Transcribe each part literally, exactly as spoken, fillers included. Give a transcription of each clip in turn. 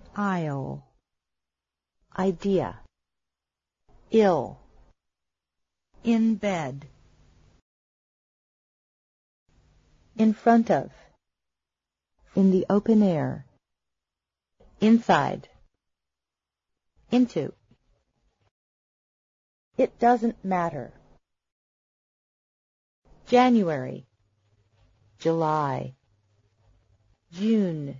Aisle. Idea. Ill. In bed. In front of. In the open air. Inside. Into. It doesn't matter. January. July. June.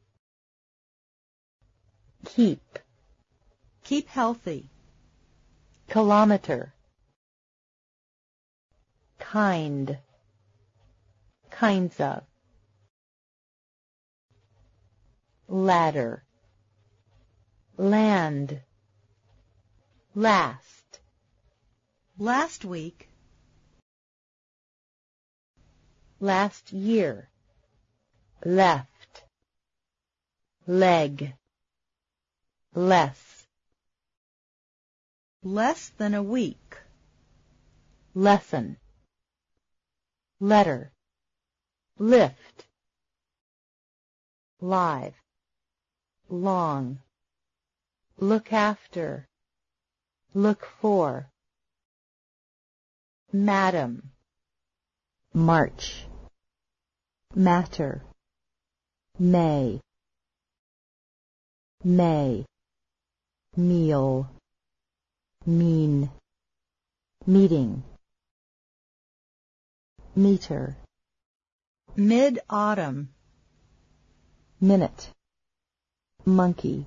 Keep. Keep healthy. Kilometer. Kind. Kinds of. Ladder. Land. Last. Last week. Last year. Left. Leg. Less. Less than a week. Lesson. Letter. Lift. Live. Long. Look after. Look for. Madam. March. Matter. May. May. Meal. Mean. Meeting. Meter. Mid-autumn. Minute. Monkey.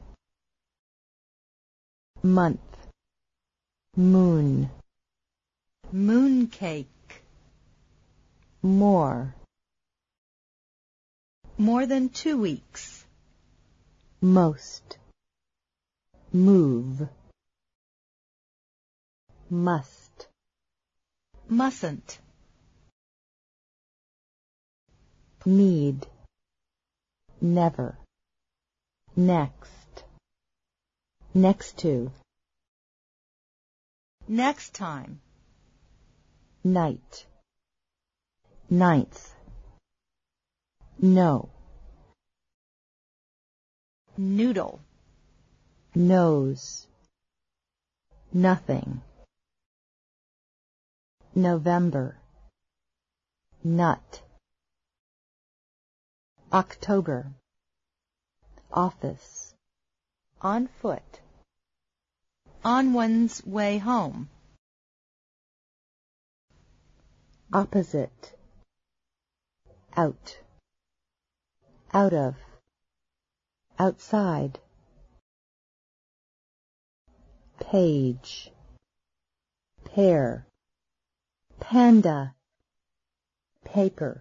Month. Moon. Mooncake. More. More than two weeks. Most. Move. Must. Mustn't. Need. Never. Next. Next to. Next time. Night. Ninth. No. Noodle. Nose. Nothing. November. Nut. October. Office. On foot. On one's way home. Opposite. Out. Out of. Outside. Page. Pair. Panda. Paper.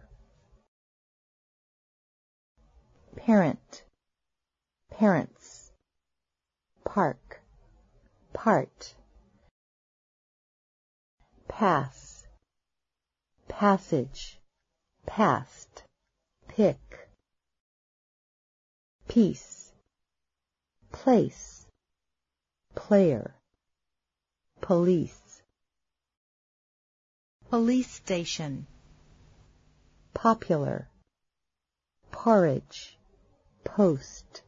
Parent. Parents. Park. Part. Pass. Passage. Past. Pick. Piece. Place. Player. Police. Police station. Popular. Porridge. Post.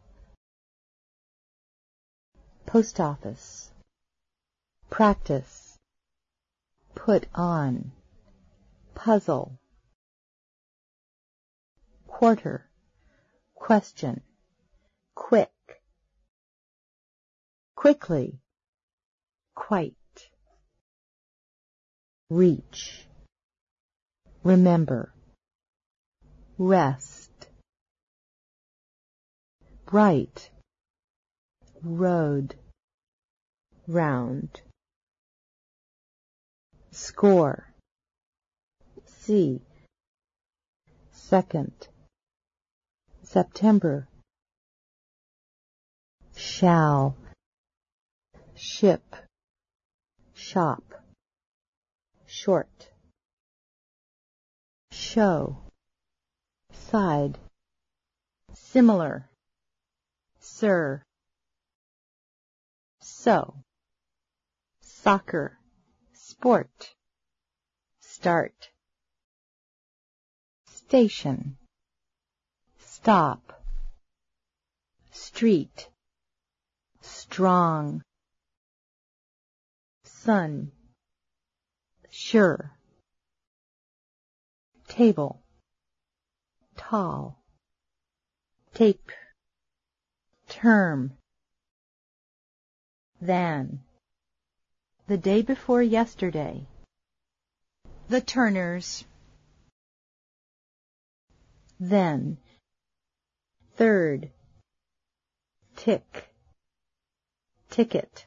Post office. Practice. Put on. Puzzle. Quarter. Question. Quick. Quickly. Quite. Reach. Remember. Rest. Bright. Road. Round. Score. See. Second. September. Shall. Ship. Shop. Short. Show. Side. Similar. Sir. So. Soccer. Sport. Start. Station. Stop. Street. strong, sun, sure, table, tall, tape, term, than, the day before yesterday, the Turners, then, third, tick, ticket,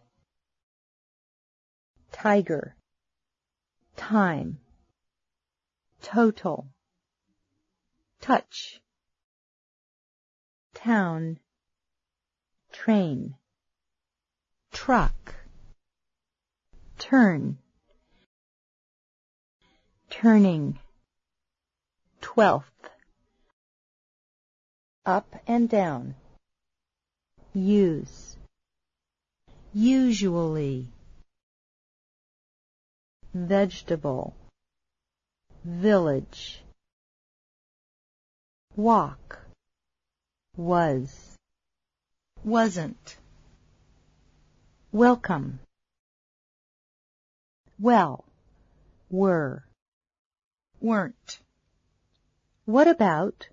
tiger, time, total, touch, town, train, truck, turn, turning, twelfth, up and down, use, usually, vegetable, village, walk, was, wasn't, welcome, well, were, weren't, what about,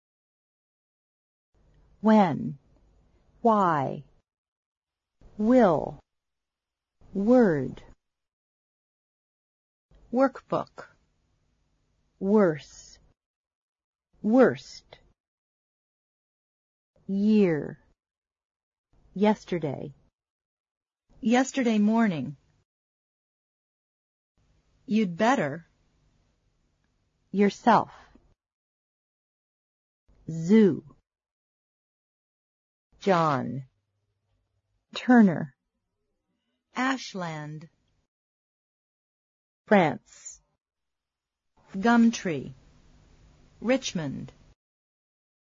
when, why, will, word, workbook, worse, worst, year, yesterday, yesterday morning, you'd better, yourself, zoo, John, Turner, Ashland, France, Gumtree, Richmond,